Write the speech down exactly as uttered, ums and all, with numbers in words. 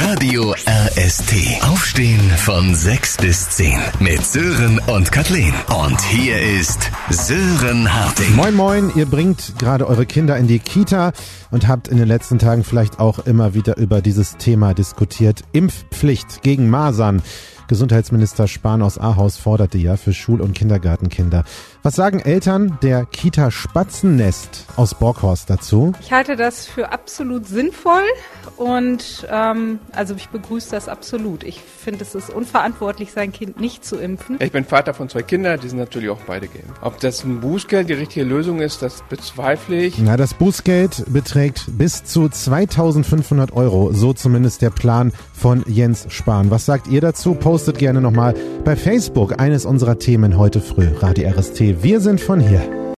Radio R S T. Aufstehen von sechs bis zehn mit Sören und Kathleen. Und hier ist Sören Harting. Moin moin, ihr bringt gerade eure Kinder in die Kita und habt in den letzten Tagen vielleicht auch immer wieder über dieses Thema diskutiert. Impfpflicht gegen Masern. Gesundheitsminister Spahn aus Ahaus forderte ja für Schul- und Kindergartenkinder. Was sagen Eltern der Kita Spatzennest aus Borghorst dazu? Ich halte das für absolut sinnvoll und ähm, also ich begrüße das absolut. Ich finde, es ist unverantwortlich, sein Kind nicht zu impfen. Ich bin Vater von zwei Kindern, die sind natürlich auch beide geimpft. Ob das ein Bußgeld die richtige Lösung ist, das bezweifle ich. Na, das Bußgeld beträgt bis zu zweitausendfünfhundert Euro, so zumindest der Plan von Jens Spahn. Was sagt ihr dazu? Postet gerne nochmal bei Facebook eines unserer Themen heute früh. Radio R S T, wir sind von hier.